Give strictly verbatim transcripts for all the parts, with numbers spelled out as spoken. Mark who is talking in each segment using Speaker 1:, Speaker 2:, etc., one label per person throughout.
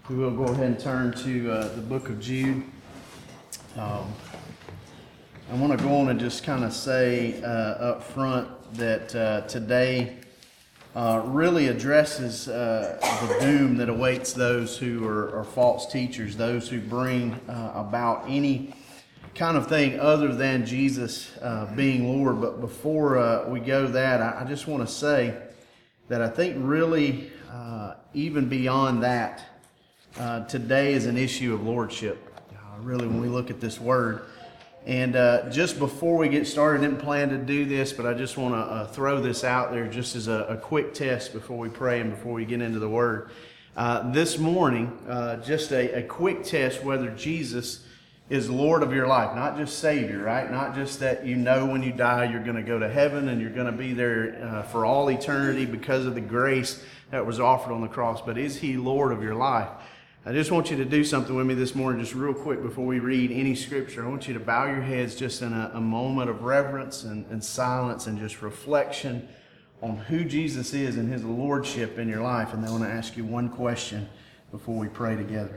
Speaker 1: We will go ahead and turn to uh, the book of Jude. Um, I want to go on and just kind of say uh, up front that uh, today uh, really addresses uh, the doom that awaits those who are, are false teachers, those who bring uh, about any kind of thing other than Jesus uh, being Lord. But before uh, we go that, I, I just want to say that I think really uh, even beyond that, Uh, today is an issue of lordship, uh, really, when we look at this word. And uh, just before we get started, I didn't plan to do this, but I just want to uh, throw this out there just as a, a quick test before we pray and before we get into the word. Uh, this morning, uh, just a, a quick test whether Jesus is Lord of your life, not just Savior, right? Not just that you know when you die you're going to go to heaven and you're going to be there uh, for all eternity because of the grace that was offered on the cross, but is He Lord of your life? I just want you to do something with me this morning, just real quick before we read any scripture. I want you to bow your heads just in a, a moment of reverence and, and silence and just reflection on who Jesus is and His lordship in your life. And then I want to ask you one question before we pray together.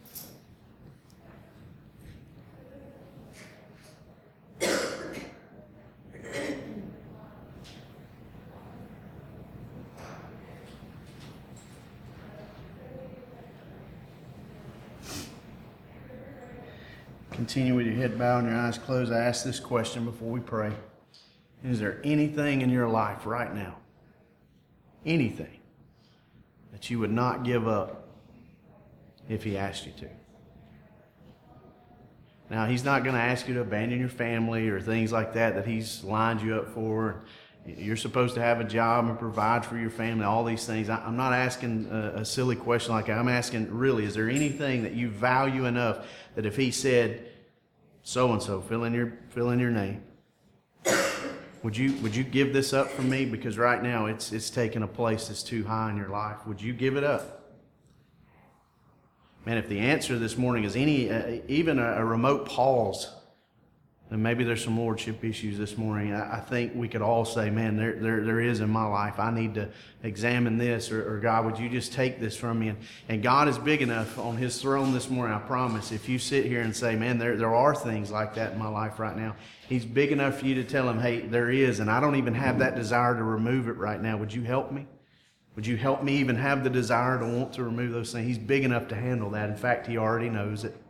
Speaker 1: Continue with your head bowed and your eyes closed. I ask this question before we pray. Is there anything in your life right now, anything, that you would not give up if He asked you to? Now, He's not going to ask you to abandon your family or things like that that He's lined you up for. You're supposed to have a job and provide for your family, all these things. I'm not asking a, a silly question like that. I'm asking, really, is there anything that you value enough that if He said, so-and-so, fill in your fill in your name, would you would you give this up for me? Because right now it's it's taking a place that's too high in your life. Would you give it up? Man, if the answer this morning is any, uh, even a, a remote pause, then maybe there's some lordship issues this morning. I, I think we could all say, man, there, there there is in my life. I need to examine this, or, or God, would you just take this from me? And, and God is big enough on His throne this morning, I promise. If you sit here and say, man, there, there are things like that in my life right now, He's big enough for you to tell Him, hey, there is, and I don't even have that desire to remove it right now. Would you help me? Would you help me even have the desire to want to remove those things? He's big enough to handle that. In fact, He already knows it.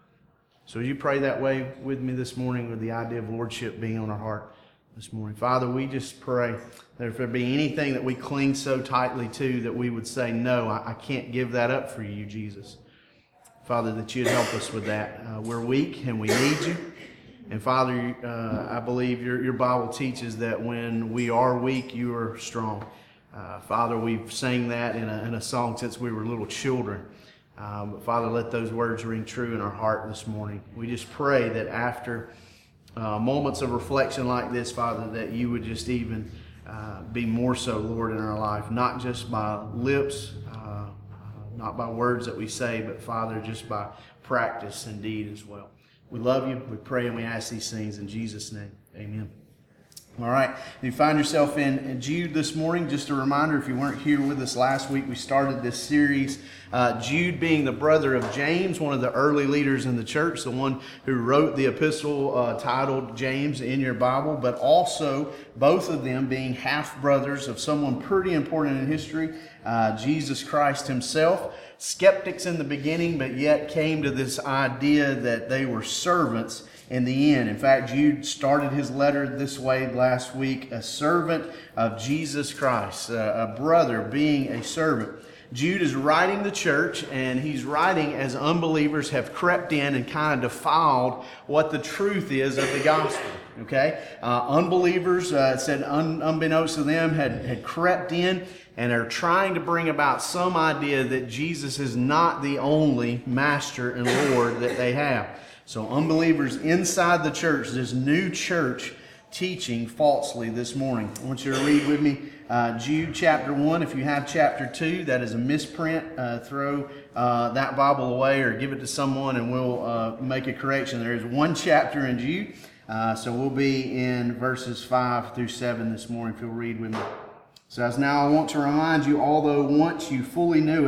Speaker 1: So would you pray that way with me this morning, with the idea of lordship being on our heart this morning? Father, we just pray that if there be anything that we cling so tightly to that we would say, no, I, I can't give that up for you, Jesus. Father, that you'd help us with that. Uh, we're weak and we need you. And Father, uh, I believe your, your Bible teaches that when we are weak, you are strong. Uh, Father, we've sang that in a, in a song since we were little children. Um, but Father, let those words ring true in our heart this morning. We just pray that after uh, moments of reflection like this, Father, that you would just even uh, be more so, Lord, in our life, not just by lips, uh, not by words that we say, but Father, just by practice and deed as well. We love you. We pray and we ask these things in Jesus' name. Amen. All right, if you find yourself in Jude this morning, just a reminder, if you weren't here with us last week, we started this series, uh, Jude being the brother of James, one of the early leaders in the church, the one who wrote the epistle uh, titled James in your Bible, but also both of them being half-brothers of someone pretty important in history, uh, Jesus Christ Himself. Skeptics in the beginning, but yet came to this idea that they were servants in the end. In fact, Jude started his letter this way last week, a servant of Jesus Christ, a brother being a servant. Jude is writing the church, and he's writing as unbelievers have crept in and kind of defiled what the truth is of the gospel. Okay? Uh, unbelievers, uh, it said un, unbeknownst to them, had, had crept in and are trying to bring about some idea that Jesus is not the only master and Lord that they have. So unbelievers inside the church, this new church, teaching falsely this morning. I want you to read with me uh, Jude chapter one. If you have chapter two, that is a misprint. Uh, throw uh, that Bible away or give it to someone and we'll uh, make a correction. There is one chapter in Jude, uh, so we'll be in verses five through seven this morning if you'll read with me. It says, "Now I want to remind you, although once you fully knew it,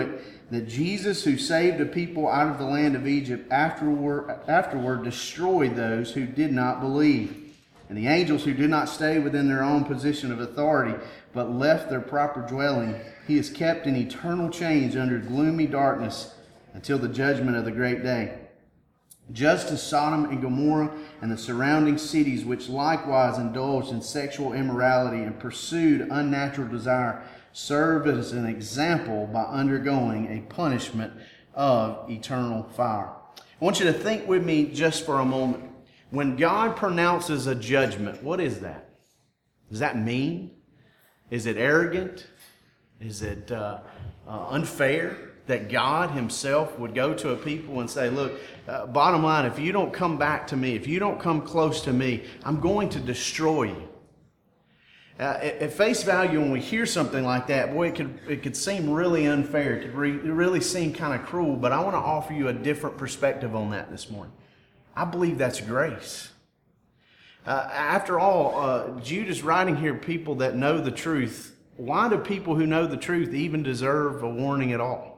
Speaker 1: that Jesus, who saved a people out of the land of Egypt, afterward, afterward destroyed those who did not believe. And the angels who did not stay within their own position of authority, but left their proper dwelling, he is kept in eternal chains under gloomy darkness until the judgment of the great day. Just as Sodom and Gomorrah and the surrounding cities, which likewise indulged in sexual immorality and pursued unnatural desire, served as an example by undergoing a punishment of eternal fire. I want you to think with me just for a moment. When God pronounces a judgment, what is that? Does that mean? Is it arrogant? Is it uh, uh, unfair that God himself would go to a people and say, look, uh, bottom line, if you don't come back to me, if you don't come close to me, I'm going to destroy you. Uh, at, at face value, when we hear something like that, boy, it could, it could seem really unfair. It could re, it really seem kind of cruel, but I want to offer you a different perspective on that this morning. I believe that's grace. Uh, after all, uh, Jude is writing here people that know the truth. Why do people who know the truth even deserve a warning at all?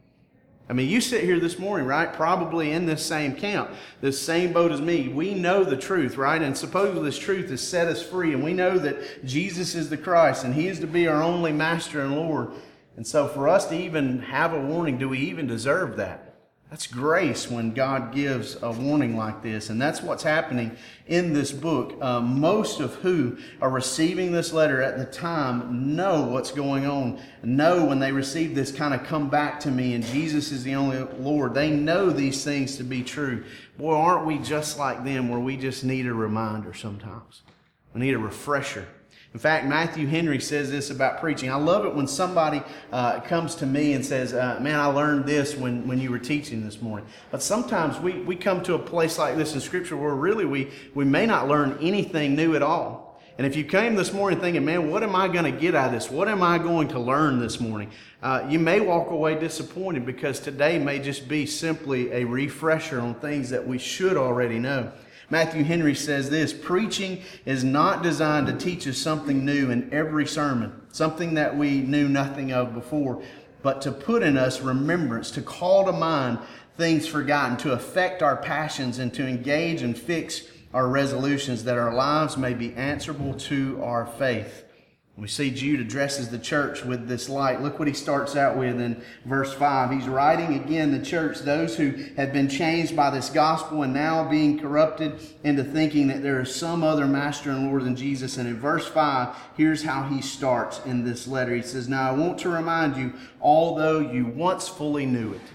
Speaker 1: I mean, you sit here this morning, right? Probably in this same camp, this same boat as me. We know the truth, right? And supposedly this truth has set us free. And we know that Jesus is the Christ and he is to be our only master and Lord. And so for us to even have a warning, do we even deserve that? That's grace when God gives a warning like this. And that's what's happening in this book. Uh, most of who are receiving this letter at the time know what's going on. Know when they receive this kind of come back to me and Jesus is the only Lord. They know these things to be true. Boy, aren't we just like them where we just need a reminder sometimes? We need a refresher. In fact, Matthew Henry says this about preaching. I love it when somebody uh, comes to me and says, uh, man, I learned this when, when you were teaching this morning. But sometimes we, we come to a place like this in Scripture where really we, we may not learn anything new at all. And if you came this morning thinking, man, what am I going to get out of this? What am I going to learn this morning? Uh, you may walk away disappointed because today may just be simply a refresher on things that we should already know. Matthew Henry says this, preaching is not designed to teach us something new in every sermon, something that we knew nothing of before, but to put in us remembrance, to call to mind things forgotten, to affect our passions and to engage and fix our resolutions that our lives may be answerable to our faith. We see Jude addresses the church with this light. Look what he starts out with in verse five. He's writing again the church, those who have been changed by this gospel and now being corrupted into thinking that there is some other master and Lord than Jesus. And in verse five, here's how he starts in this letter. He says, now I want to remind you, although you once fully knew it.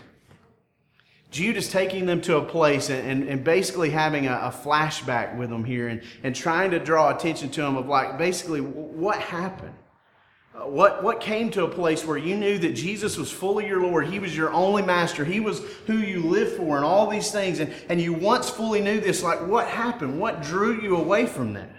Speaker 1: Jude is taking them to a place and, and, and basically having a, a flashback with them here and, and trying to draw attention to them of like basically what happened. Uh, what, what came to a place where you knew that Jesus was fully your Lord. He was your only master. He was who you lived for and all these things. And, and you once fully knew this. Like what happened? What drew you away from that?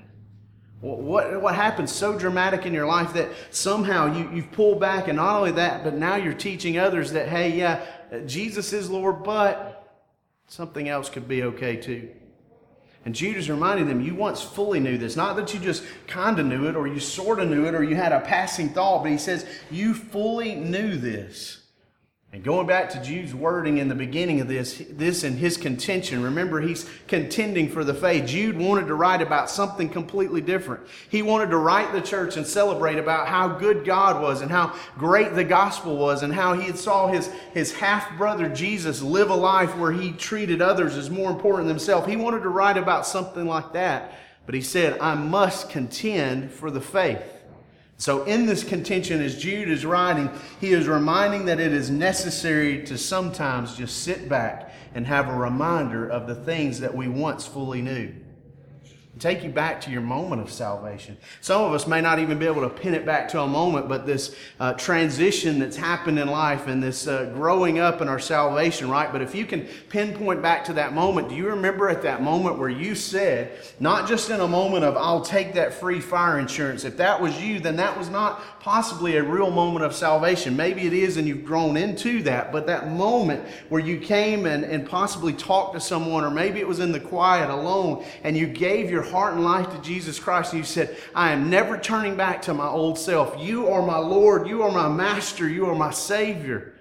Speaker 1: What, what happened so dramatic in your life that somehow you, you've pulled back, and not only that, but now you're teaching others that, hey, yeah, Jesus is Lord, but something else could be okay too. And Jude is reminding them, you once fully knew this. Not that you just kind of knew it, or you sort of knew it, or you had a passing thought, but he says, you fully knew this. And going back to Jude's wording in the beginning of this, this and his contention, remember he's contending for the faith. Jude wanted to write about something completely different. He wanted to write the church and celebrate about how good God was and how great the gospel was and how he saw his, his half-brother Jesus live a life where he treated others as more important than himself. He wanted to write about something like that, but he said, I must contend for the faith. So in this contention, as Jude is writing, he is reminding that it is necessary to sometimes just sit back and have a reminder of the things that we once fully knew. Take you back to your moment of salvation. Some of us may not even be able to pin it back to a moment, but this uh, transition that's happened in life and this uh, growing up in our salvation, right? But if you can pinpoint back to that moment, do you remember at that moment where you said, not just in a moment of, I'll take that free fire insurance. If that was you, then that was not possibly a real moment of salvation. Maybe it is and you've grown into that, but that moment where you came and, and possibly talked to someone, or maybe it was in the quiet alone, and you gave your heart and life to Jesus Christ, and you said, I am never turning back to my old self. You are my Lord. You are my master. You are my Savior.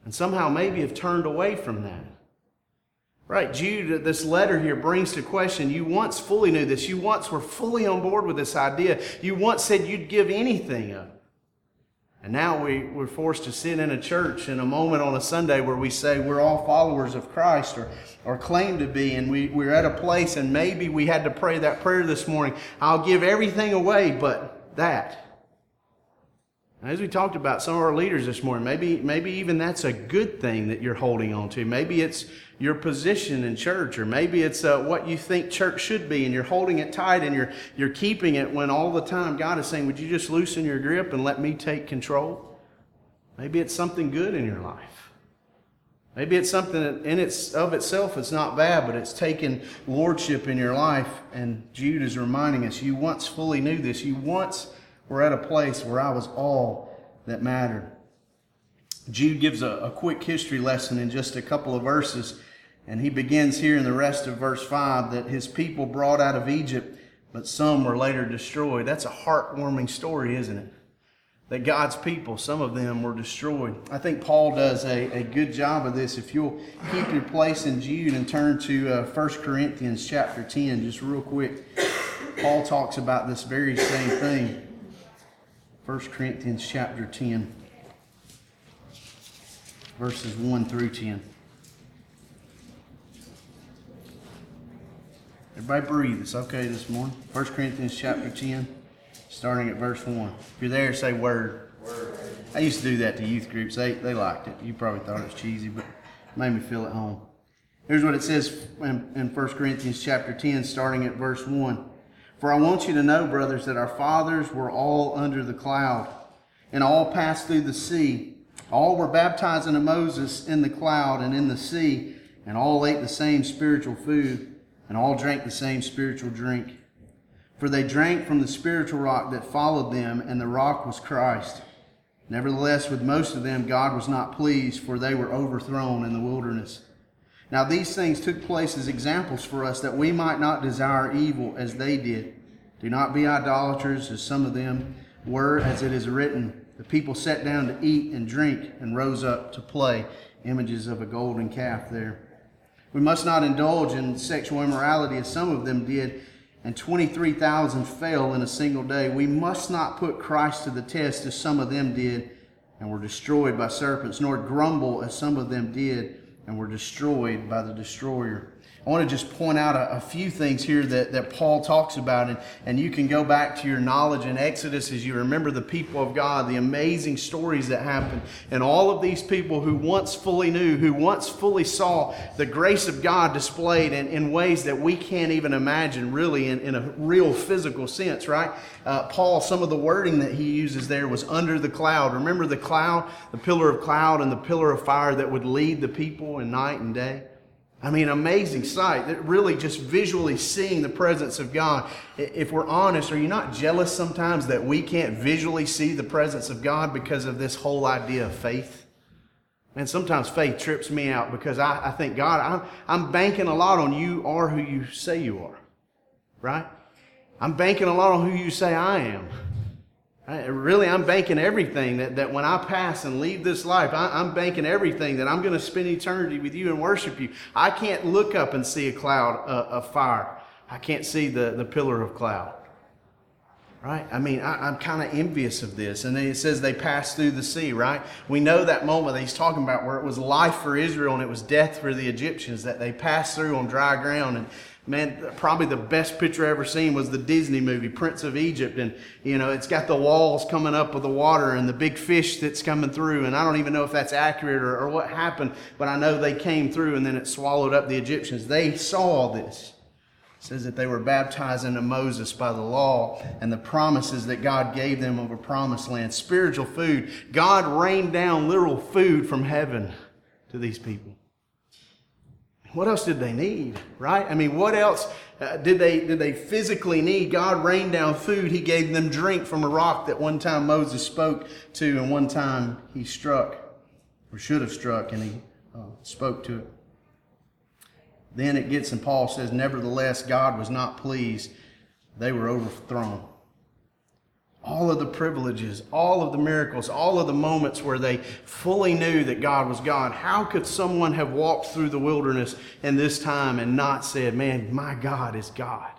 Speaker 1: and somehow maybe have turned away from that. Right, Jude, this letter here brings to question, you once fully knew this. You once were fully on board with this idea. You once said you'd give anything up. And now we, we're forced to sit in a church in a moment on a Sunday where we say we're all followers of Christ or, or claim to be, and we, we're at a place and maybe we had to pray that prayer this morning. I'll give everything away but that. As we talked about some of our leaders this morning, maybe maybe even that's a good thing that you're holding on to. Maybe it's your position in church, or maybe it's uh, what you think church should be, and you're holding it tight and you're you're keeping it when all the time God is saying, would you just loosen your grip and let me take control? Maybe it's something good in your life. Maybe it's something that in its of itself it's not bad, but it's taken lordship in your life. And Jude is reminding us, you once fully knew this. You once were at a place where I was all that mattered. Jude gives a, a quick history lesson in just a couple of verses. And he begins here in the rest of verse five that his people brought out of Egypt, but some were later destroyed. That's a heartwarming story, isn't it? That God's people, some of them were destroyed. I think Paul does a, a good job of this. If you'll keep your place in Jude and turn to uh, First Corinthians chapter ten, just real quick. Paul talks about this very same thing. First Corinthians chapter ten, verses one through ten. Everybody breathe. It's okay this morning. First Corinthians chapter ten, starting at verse one. If you're there, say word. Word. I used to do that to youth groups. They they liked it. You probably thought it was cheesy, but it made me feel at home. Here's what it says in, in First Corinthians chapter ten, starting at verse one. For I want you to know, brothers, that our fathers were all under the cloud, and all passed through the sea. All were baptized into Moses in the cloud and in the sea, and all ate the same spiritual food, and all drank the same spiritual drink. For they drank from the spiritual rock that followed them, and the rock was Christ. Nevertheless, with most of them God was not pleased, for they were overthrown in the wilderness. Now these things took place as examples for us, that we might not desire evil as they did. Do not be idolaters, as some of them were, as it is written, the people sat down to eat and drink and rose up to play. Images of a golden calf there. We must not indulge in sexual immorality as some of them did, and twenty-three thousand fell in a single day. We must not put Christ to the test as some of them did and were destroyed by serpents, nor grumble as some of them did and were destroyed by the destroyer. I want to just point out a, a few things here that, that Paul talks about, and, and you can go back to your knowledge in Exodus as you remember the people of God, the amazing stories that happened, and all of these people who once fully knew, who once fully saw the grace of God displayed in, in ways that we can't even imagine, really in, in a real physical sense, right? Uh, Paul, some of the wording that he uses there was under the cloud. Remember the cloud, the pillar of cloud and the pillar of fire that would lead the people in night and day? I mean, amazing sight. That really just visually seeing the presence of God. If we're honest, are you not jealous sometimes that we can't visually see the presence of God because of this whole idea of faith? And sometimes faith trips me out because I, I think, God, I'm, I'm banking a lot on you are who you say you are, right? I'm banking a lot on who you say I am. I, really, I'm banking everything that, that when I pass and leave this life, I, I'm banking everything that I'm going to spend eternity with you and worship you. I can't look up and see a cloud uh, of fire. I can't see the, the pillar of cloud. Right? I mean, I, I'm kind of envious of this. And then it says they passed through the sea, right? We know that moment that he's talking about where it was life for Israel and it was death for the Egyptians, that they passed through on dry ground. And man, probably the best picture I ever seen was the Disney movie, Prince of Egypt. And, you know, it's got the walls coming up with the water and the big fish that's coming through. And I don't even know if that's accurate or, or what happened, but I know they came through and then it swallowed up the Egyptians. They saw this. It says that they were baptized into Moses by the law and the promises that God gave them of a promised land. Spiritual food. God rained down literal food from heaven to these people. What else did they need, right? I mean, what else uh, did they did they physically need? God rained down food. He gave them drink from a rock that one time Moses spoke to and one time he struck, or should have struck, and he uh, spoke to it. Then it gets, and Paul says, nevertheless, God was not pleased. They were overthrown. All of the privileges, all of the miracles, all of the moments where they fully knew that God was God. How could someone have walked through the wilderness in this time and not said, man, my God is God?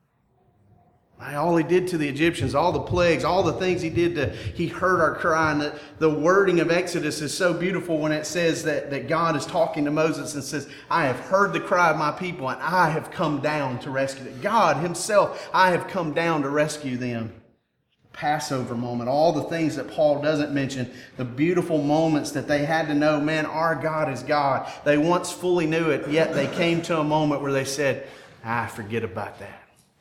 Speaker 1: All he did to the Egyptians, all the plagues, all the things he did to, he heard our cry. And the, the wording of Exodus is so beautiful when it says that, that God is talking to Moses and says, I have heard the cry of my people and I have come down to rescue them. God himself, I have come down to rescue them. Passover moment, all the things that Paul doesn't mention, the beautiful moments that they had to know, man, our God is God. They once fully knew it, yet they came to a moment where they said, ah, forget about that.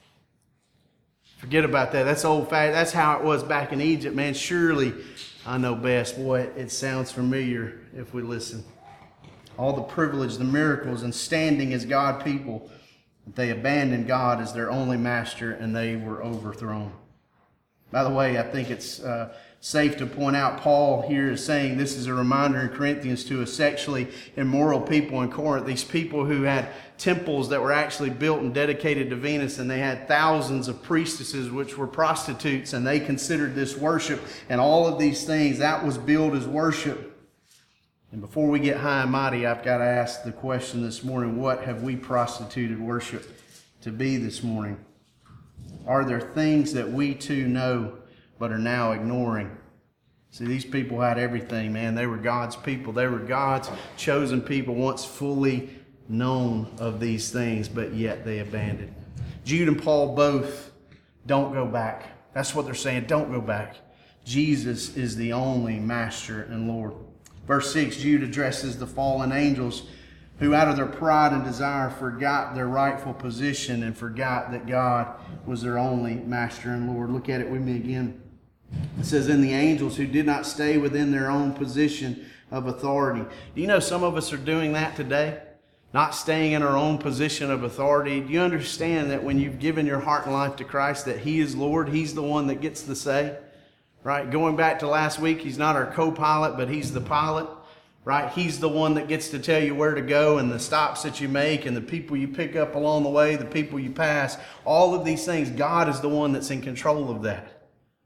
Speaker 1: Forget about that. That's old fashioned. That's how it was back in Egypt, man. Surely I know best. Boy, it sounds familiar if we listen. All the privilege, the miracles, and standing as God people, they abandoned God as their only master and they were overthrown. By the way, I think it's uh, safe to point out Paul here is saying this is a reminder in Corinthians to a sexually immoral people in Corinth. These people who had temples that were actually built and dedicated to Venus, and they had thousands of priestesses which were prostitutes, and they considered this worship, and all of these things, that was billed as worship. And before we get high and mighty, I've got to ask the question this morning, what have we prostituted worship to be this morning? Are there things that we too know but are now ignoring? See, these people had everything, man. They were God's people. They were God's chosen people, once fully known of these things, but yet they abandoned. Jude and Paul both don't go back. That's what they're saying. Don't go back. Jesus is the only master and Lord. Verse six, Jude addresses the fallen angels who out of their pride and desire forgot their rightful position and forgot that God was their only master and Lord. Look at it with me again. It says, in the angels who did not stay within their own position of authority. Do you know some of us are doing that today? Not staying in our own position of authority. Do you understand that when you've given your heart and life to Christ, that He is Lord? He's the one that gets the say. Right? Going back to last week, He's not our co-pilot, but He's the pilot. Right? He's the one that gets to tell you where to go and the stops that you make and the people you pick up along the way, the people you pass. All of these things, God is the one that's in control of that.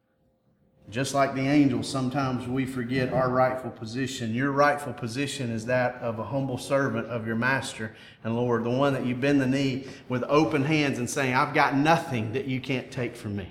Speaker 1: Just like the angels, sometimes we forget our rightful position. Your rightful position is that of a humble servant of your master and Lord, the one that you bend the knee with open hands and saying, I've got nothing that you can't take from me.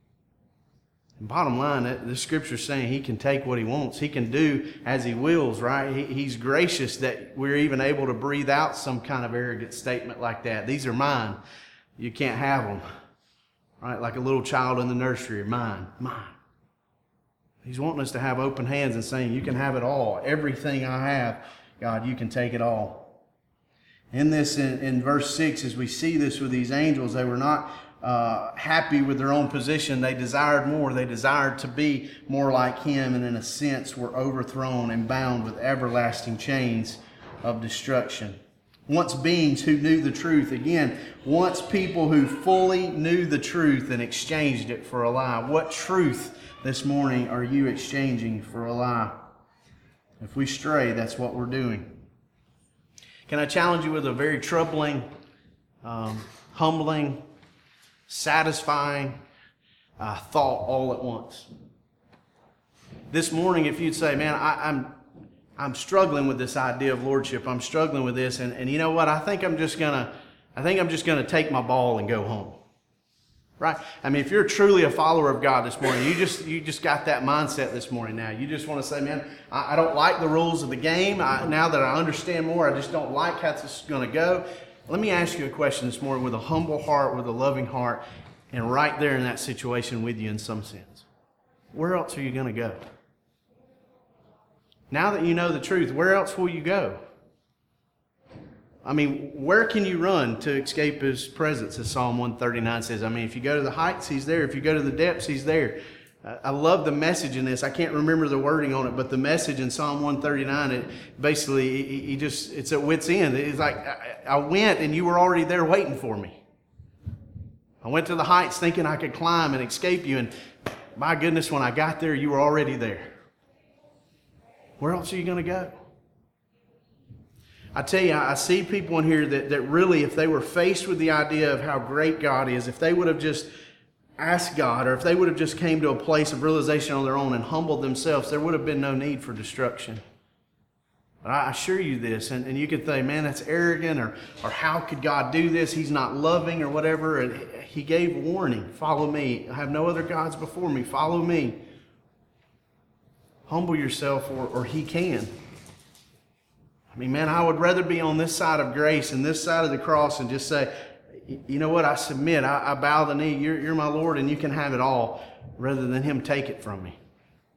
Speaker 1: And bottom line, the scripture is saying He can take what He wants. He can do as He wills, right? He, he's gracious that we're even able to breathe out some kind of arrogant statement like that. These are mine. You can't have them. Right? Like a little child in the nursery. Mine, mine. He's wanting us to have open hands and saying, you can have it all. Everything I have, God, you can take it all. In this, in, in verse six, as we see this with these angels, they were not uh, happy with their own position. They desired more. They desired to be more like Him, and in a sense were overthrown and bound with everlasting chains of destruction. Once beings who knew the truth. Again, once people who fully knew the truth and exchanged it for a lie. What truth this morning are you exchanging for a lie? If we stray, that's what we're doing. Can I challenge you with a very troubling, um, humbling, satisfying uh, thought all at once? This morning, if you'd say, man, I, I'm I'm struggling with this idea of lordship. I'm struggling with this, and, and you know what? I think I'm just gonna I think I'm just gonna take my ball and go home. Right? I mean, if you're truly a follower of God this morning, you just you just got that mindset this morning now. You just want to say, man, I, I don't like the rules of the game. I, now that I understand more, I just don't like how this is going to go. Let me ask you a question this morning with a humble heart, with a loving heart, and right there in that situation with you in some sense. Where else are you going to go? Now that you know the truth, where else will you go? I mean, where can you run to escape His presence, as Psalm one thirty-nine says? I mean, if you go to the heights, He's there. If you go to the depths, He's there. Uh, I love the message in this. I can't remember the wording on it, but the message in Psalm one thirty-nine, it basically, he, he just, it's at wit's end. It's like, I, I went and you were already there waiting for me. I went to the heights thinking I could climb and escape you, and my goodness, when I got there, you were already there. Where else are you going to go? I tell you, I see people in here that, that really, if they were faced with the idea of how great God is, if they would have just asked God, or if they would have just came to a place of realization on their own and humbled themselves, there would have been no need for destruction. But I assure you this, and, and you could think, man, that's arrogant, or, or how could God do this? He's not loving or whatever. And he gave warning. Follow me. I have no other gods before me. Follow me. Humble yourself, or, or he can. I mean, man, I would rather be on this side of grace and this side of the cross and just say, you know what, I submit, I, I bow the knee, you're, you're my Lord and you can have it all, rather than him take it from me.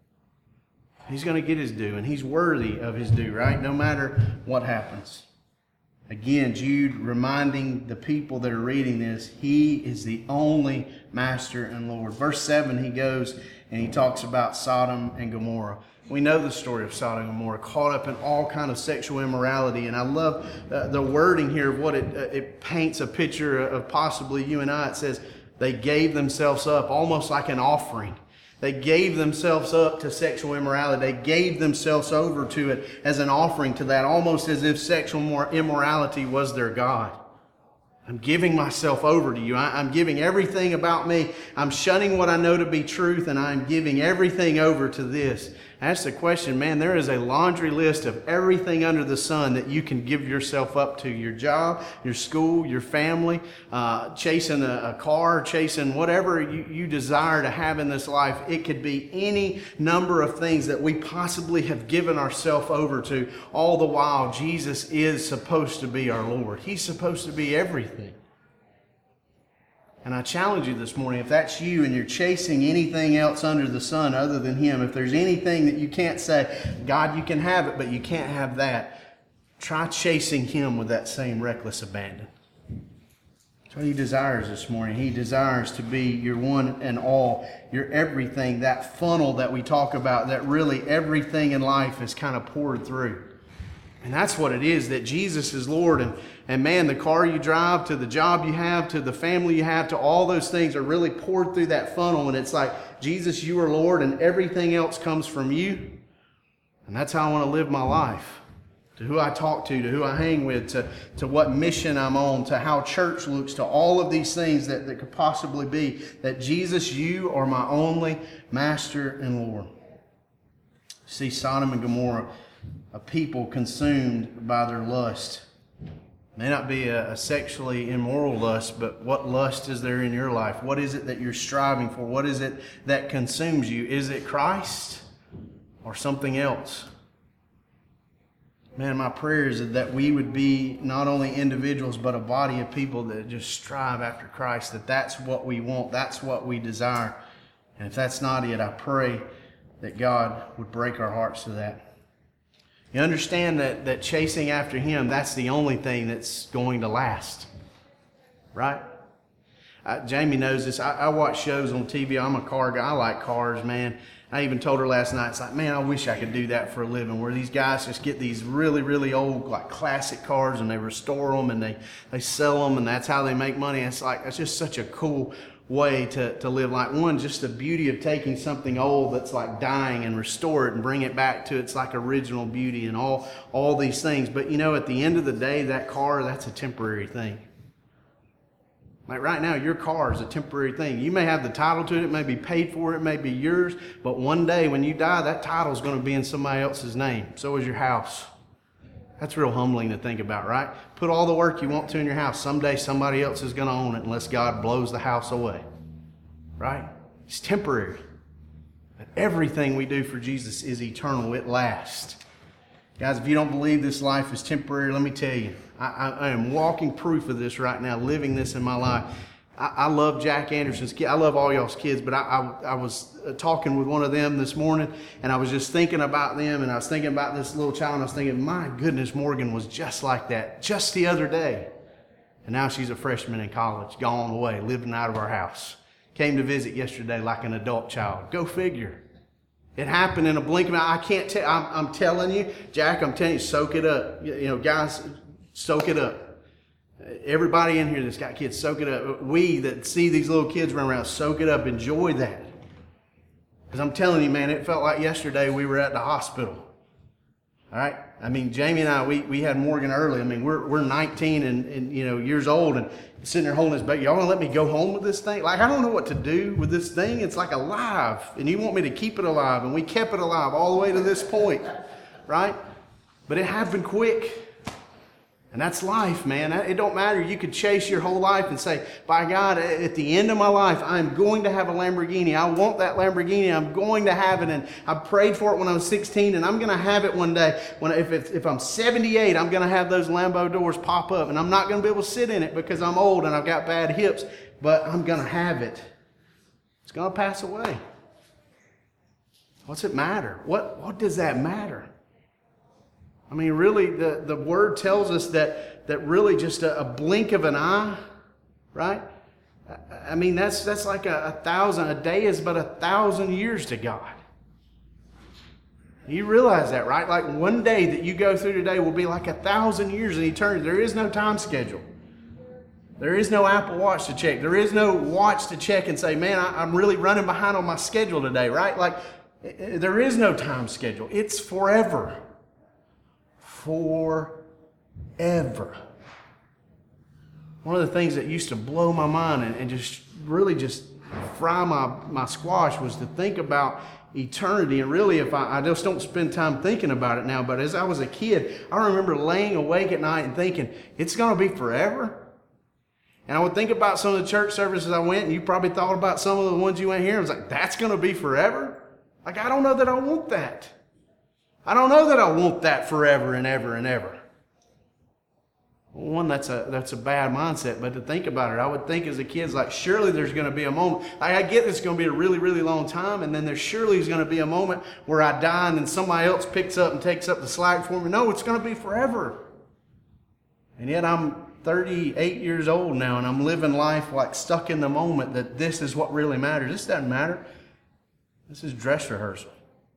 Speaker 1: He's going to get his due, and he's worthy of his due, right? No matter what happens. Again, Jude reminding the people that are reading this, he is the only master and Lord. Verse seven, he goes and he talks about Sodom and Gomorrah. We know the story of Sodom and Gomorrah, caught up in all kind of sexual immorality. And I love uh, the wording here of what it, uh, it paints a picture of possibly you and I. It says they gave themselves up almost like an offering. They gave themselves up to sexual immorality. They gave themselves over to it as an offering to that, almost as if sexual immorality was their God. I'm giving myself over to you. I, I'm giving everything about me. I'm shunning what I know to be truth, and I'm giving everything over to this. That's the question, man. There is a laundry list of everything under the sun that you can give yourself up to. Your job, your school, your family, uh, chasing a, a car, chasing whatever you, you desire to have in this life. It could be any number of things that we possibly have given ourselves over to. All the while, Jesus is supposed to be our Lord. He's supposed to be everything. And I challenge you this morning, if that's you and you're chasing anything else under the sun other than him, if there's anything that you can't say, God, you can have it, but you can't have that, try chasing him with that same reckless abandon. That's what he desires this morning. He desires to be your one and all, your everything, that funnel that we talk about, that really everything in life is kind of poured through. And that's what it is, that Jesus is Lord. And, and man, the car you drive, to the job you have, to the family you have, to all those things are really poured through that funnel. And it's like, Jesus, you are Lord, and everything else comes from you. And that's how I want to live my life. To who I talk to, to who I hang with, to, to what mission I'm on, to how church looks, to all of these things that, that could possibly be. That Jesus, you are my only master and Lord. See, Sodom and Gomorrah, a people consumed by their lust. It may not be a, a sexually immoral lust, but what lust is there in your life? What is it that you're striving for? What is it that consumes you? Is it Christ or something else? Man, my prayer is that we would be not only individuals, but a body of people that just strive after Christ, that that's what we want, that's what we desire. And if that's not it, I pray that God would break our hearts to that. You understand that, that chasing after him, that's the only thing that's going to last. Right? I, Jamie knows this. I, I watch shows on T V. I'm a car guy. I like cars, man. I even told her last night, it's like, man, I wish I could do that for a living, where these guys just get these really, really old, like classic cars, and they restore them, and they, they sell them, and that's how they make money. And it's like, it's just such a cool way to, to live. Like, one, just the beauty of taking something old that's like dying and restore it and bring it back to its like original beauty and all, all these things. But you know, at the end of the day, that car, that's a temporary thing. Like right now, your car is a temporary thing. You may have the title to it, it may be paid for, it may be yours, but one day when you die, that title is going to be in somebody else's name. So is your house. That's real humbling to think about, right? Put all the work you want to in your house. Someday somebody else is going to own it unless God blows the house away. Right? It's temporary. But everything we do for Jesus is eternal. It lasts. Guys, if you don't believe this life is temporary, let me tell you, I, I, I am walking proof of this right now, living this in my life. I, I love Jack Anderson's kids. I love all y'all's kids, but I, I, I was talking with one of them this morning, and I was just thinking about them, and I was thinking about this little child, and I was thinking, my goodness, Morgan was just like that just the other day. And now she's a freshman in college, gone away, living out of our house. Came to visit yesterday like an adult child. Go figure. It happened in a blink of an eye. I can't tell. I'm, I'm telling you, Jack, I'm telling you, soak it up. You, you know, guys, soak it up. Everybody in here that's got kids, soak it up. We that see these little kids run around, soak it up. Enjoy that. Because I'm telling you, man, it felt like yesterday we were at the hospital. All right. I mean, Jamie and I, we, we had Morgan early. I mean, we're we're nineteen and, and you know years old and sitting there holding this baby. Y'all want to let me go home with this thing? Like, I don't know what to do with this thing. It's like alive, and you want me to keep it alive, and we kept it alive all the way to this point, right? But it happened quick. And that's life, man. It don't matter. You could chase your whole life and say, by God, at the end of my life, I'm going to have a Lamborghini. I want that Lamborghini. I'm going to have it. And I prayed for it when I was sixteen, and I'm going to have it one day. When if, if, if I'm seventy-eight, I'm going to have those Lambo doors pop up. And I'm not going to be able to sit in it because I'm old and I've got bad hips. But I'm going to have it. It's going to pass away. What's it matter? What, what does that matter? I mean, really, the, the Word tells us that, that really just a, a blink of an eye, right? I mean, that's that's like a, a thousand, a day is but a thousand years to God. You realize that, right? Like one day that you go through today will be like a thousand years in eternity. There is no time schedule. There is no Apple Watch to check. There is no watch to check and say, man, I, I'm really running behind on my schedule today, right? Like, there is no time schedule. It's forever. Forever. One of the things that used to blow my mind and, and just really just fry my, my squash was to think about eternity. And really, if I, I just don't spend time thinking about it now, but as I was a kid, I remember laying awake at night and thinking, it's going to be forever. And I would think about some of the church services I went, and you probably thought about some of the ones you went here, and I was like, that's going to be forever? Like, I don't know that I want that. I don't know that I want that forever and ever and ever. Well, one, that's a that's a bad mindset, but to think about it, I would think as a kid, like, surely there's going to be a moment. Like, I get it's going to be a really, really long time, and then there surely is going to be a moment where I die and then somebody else picks up and takes up the slack for me. No, it's going to be forever. And yet I'm thirty-eight years old now, and I'm living life like stuck in the moment that this is what really matters. This doesn't matter. This is dress rehearsal.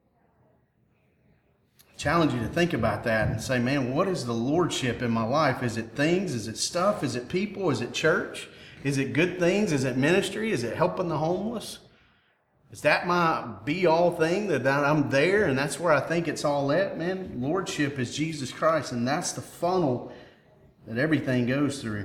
Speaker 1: Challenge you to think about that and say, man, what is the lordship in my life? Is it things? Is it stuff? Is it people? Is it church? Is it good things? Is it ministry? Is it helping the homeless? Is that my be-all thing, that I'm there and that's where I think it's all at? Man, lordship is Jesus Christ, and that's the funnel that everything goes through.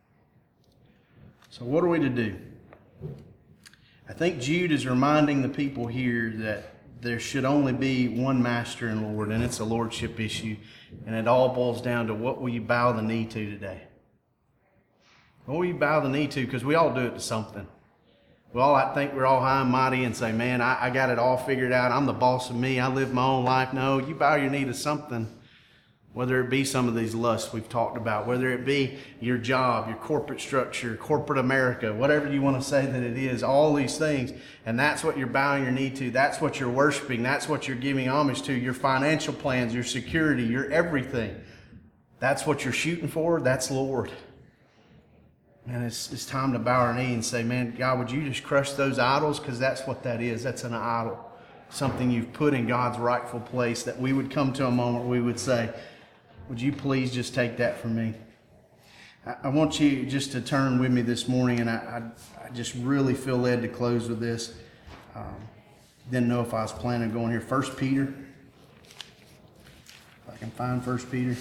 Speaker 1: So what are we to do? I think Jude is reminding the people here that there should only be one master and Lord, and it's a lordship issue. And it all boils down to, what will you bow the knee to today? What will you bow the knee to? Because we all do it to something. We all I think we're all high and mighty and say, man, I, I got it all figured out. I'm the boss of me. I live my own life. No, you bow your knee to something. Whether it be some of these lusts we've talked about, whether it be your job, your corporate structure, corporate America, whatever you want to say that it is, all these things. And that's what you're bowing your knee to. That's what you're worshiping. That's what you're giving homage to. Your financial plans, your security, your everything. That's what you're shooting for. That's Lord. And it's, it's time to bow our knee and say, man, God, would you just crush those idols? Because that's what that is. That's an idol. Something you've put in God's rightful place, that we would come to a moment where we would say, would you please just take that from me? I, I want you just to turn with me this morning, and I, I, I just really feel led to close with this. Um, didn't know if I was planning on going here. First Peter. If I can find First Peter.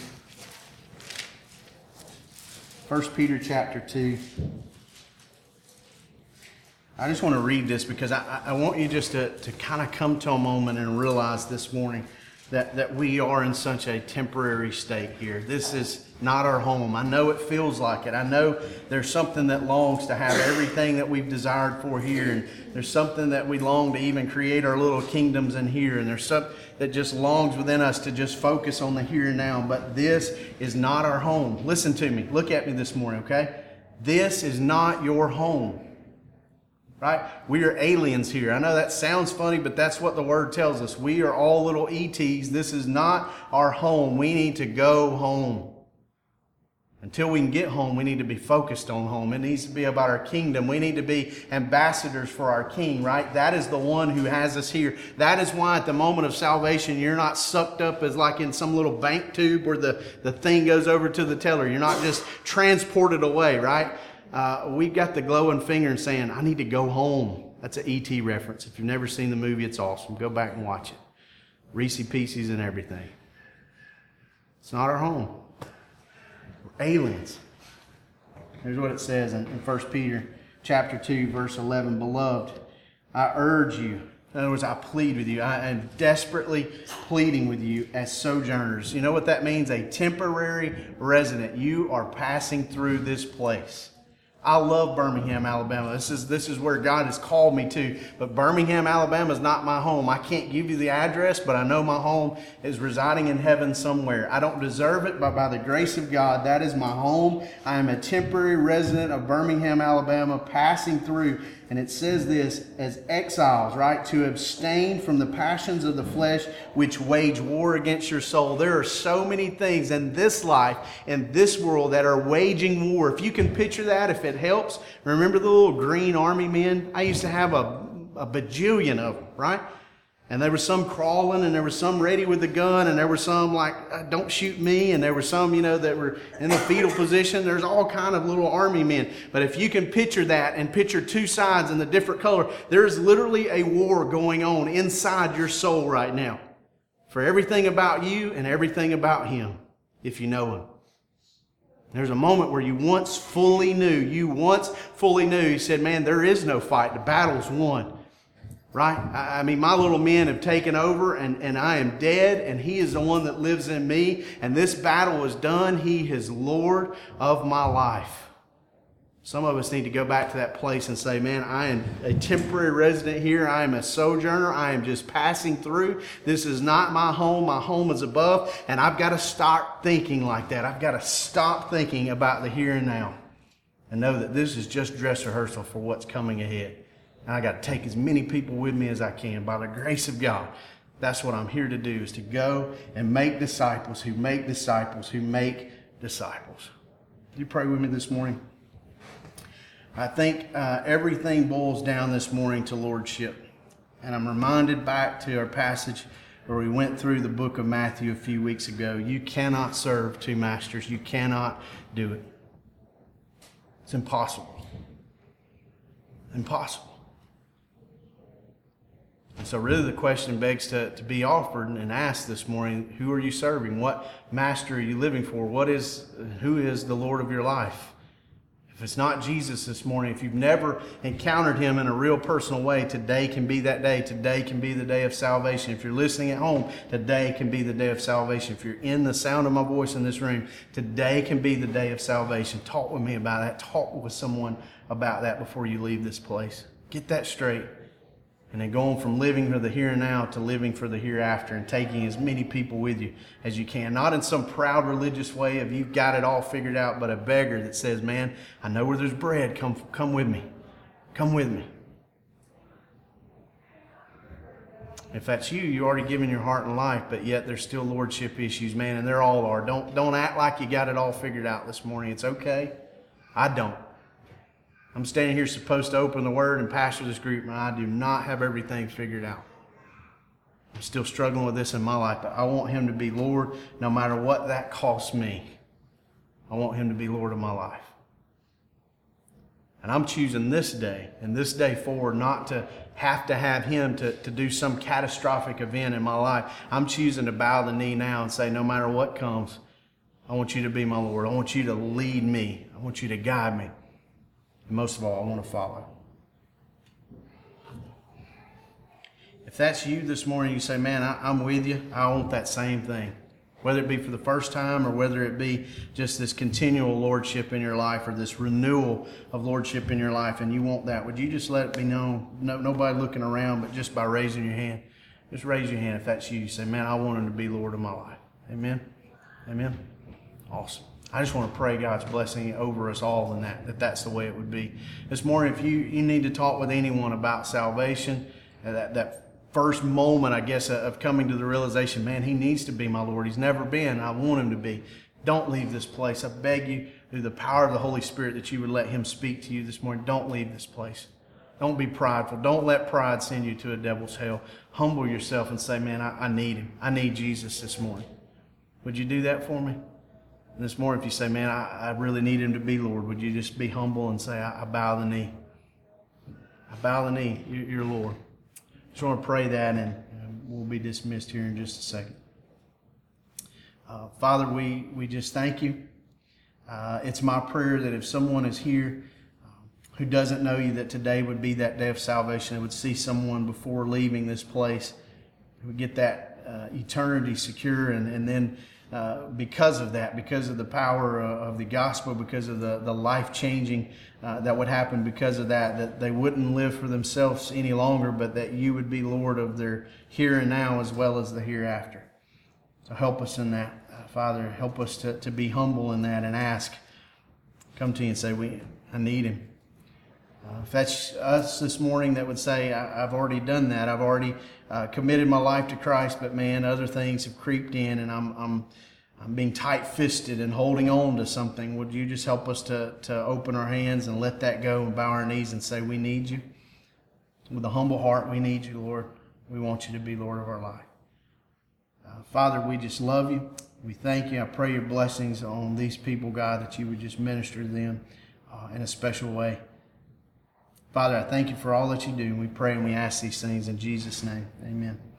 Speaker 1: First Peter chapter two. I just want to read this because I, I want you just to, to kind of come to a moment and realize this morning that, that we are in such a temporary state here. This is not our home. I know it feels like it. I know there's something that longs to have everything that we've desired for here. And there's something that we long to even create our little kingdoms in here. And there's something that just longs within us to just focus on the here and now. But this is not our home. Listen to me. Look at me this morning, okay? This is not your home. Right? We are aliens here. I know that sounds funny, but that's what the Word tells us. We are all little E Ts. This is not our home. We need to go home. Until we can get home, we need to be focused on home. It needs to be about our kingdom. We need to be ambassadors for our King, right? That is the one who has us here. That is why at the moment of salvation, you're not sucked up as like in some little bank tube where the, the thing goes over to the teller. You're not just transported away, right? Uh, we got the glowing finger and saying, I need to go home. That's an E T reference. If you've never seen the movie, it's awesome. Go back and watch it. Reese's Pieces and everything. It's not our home. We're aliens. Here's what it says in, in First Peter chapter two, verse eleven. Beloved, I urge you, in other words, I plead with you. I am desperately pleading with you as sojourners. You know what that means? A temporary resident. You are passing through this place. I love Birmingham, Alabama. This is this is where God has called me to. But Birmingham, Alabama is not my home. I can't give you the address, but I know my home is residing in heaven somewhere. I don't deserve it, but by the grace of God, that is my home. I am a temporary resident of Birmingham, Alabama, passing through. And it says this, as exiles, right? To abstain from the passions of the flesh which wage war against your soul. There are so many things in this life, in this world, that are waging war. If you can picture that, if it helps, remember the little green army men? I used to have a, a bajillion of them, right? And there was some crawling, and there was some ready with the gun, and there were some like, don't shoot me, and there were some, you know, that were in the fetal position. There's all kind of little army men. But if you can picture that and picture two sides in the different color, there's literally a war going on inside your soul right now for everything about you and everything about him, if you know him. There's a moment where you once fully knew, you once fully knew, you said, man, there is no fight. The battle's won. Right? I mean, my little men have taken over, and, and I am dead, and he is the one that lives in me, and this battle is done. He is Lord of my life. Some of us need to go back to that place and say, man, I am a temporary resident here. I am a sojourner. I am just passing through. This is not my home. My home is above, and I've got to start thinking like that. I've got to stop thinking about the here and now and know that this is just dress rehearsal for what's coming ahead. And I got to take as many people with me as I can. By the grace of God, that's what I'm here to do, is to go and make disciples who make disciples who make disciples. You pray with me this morning? I think uh, everything boils down this morning to lordship. And I'm reminded back to our passage where we went through the book of Matthew a few weeks ago. You cannot serve two masters. You cannot do it. It's impossible. Impossible. And so really the question begs to, to be offered and asked this morning, who are you serving? What master are you living for? What is, who is the Lord of your life? If it's not Jesus this morning, if you've never encountered him in a real personal way, today can be that day. Today can be the day of salvation. If you're listening at home, today can be the day of salvation. If you're in the sound of my voice in this room, today can be the day of salvation. Talk with me about that. Talk with someone about that before you leave this place. Get that straight. And then going from living for the here and now to living for the hereafter, and taking as many people with you as you can. Not in some proud religious way of you've got it all figured out, but a beggar that says, man, I know where there's bread. Come, come with me. Come with me. If that's you, you're already given your heart and life, but yet there's still lordship issues, man, and there all are. Don't, don't act like you got it all figured out this morning. It's okay. I don't. I'm standing here supposed to open the Word and pastor this group, and I do not have everything figured out. I'm still struggling with this in my life, but I want him to be Lord no matter what that costs me. I want him to be Lord of my life. And I'm choosing this day and this day forward not to have to have him to, to do some catastrophic event in my life. I'm choosing to bow the knee now and say, no matter what comes, I want you to be my Lord. I want you to lead me. I want you to guide me. And most of all, I want to follow. If that's you this morning, you say, man, I, I'm with you. I want that same thing. Whether it be for the first time or whether it be just this continual lordship in your life or this renewal of lordship in your life, and you want that, would you just let it be known? No, nobody looking around, but just by raising your hand. Just raise your hand if that's you. You say, man, I want him to be Lord of my life. Amen? Amen? Awesome. I just want to pray God's blessing over us all in that, that that's the way it would be. This morning, if you, you need to talk with anyone about salvation, that, that first moment, I guess, of coming to the realization, man, he needs to be my Lord. He's never been. I want him to be. Don't leave this place. I beg you, through the power of the Holy Spirit, that you would let him speak to you this morning. Don't leave this place. Don't be prideful. Don't let pride send you to a devil's hell. Humble yourself and say, man, I, I need him. I need Jesus this morning. Would you do that for me? And this morning, if you say, man, I, I really need him to be Lord, would you just be humble and say, I, I bow the knee. I bow the knee. You're, you're Lord. Just want to pray that, and we'll be dismissed here in just a second.
Speaker 2: Uh, Father, we, we just thank you. Uh, it's my prayer that if someone is here uh, who doesn't know you, that today would be that day of salvation. They would see someone before leaving this place, who would get that uh, eternity secure, and, and then uh, because of that, because of the power uh, of the gospel, because of the, the life-changing uh, that would happen because of that, that they wouldn't live for themselves any longer, but that you would be Lord of their here and now as well as the hereafter. So help us in that. Uh, Father, help us to, to be humble in that and ask. Come to you and say, "We, I need him." Uh, if that's us this morning that would say, I, I've already done that. I've already uh, committed my life to Christ, but man, other things have creeped in and I'm I'm I'm being tight-fisted and holding on to something. Would you just help us to, to open our hands and let that go and bow our knees and say, we need you? With a humble heart, we need you, Lord. We want you to be Lord of our life. Uh, Father, we just love you. We thank you. I pray your blessings on these people, God, that you would just minister to them uh, in a special way. Father, I thank you for all that you do. We pray and we ask these things in Jesus' name. Amen.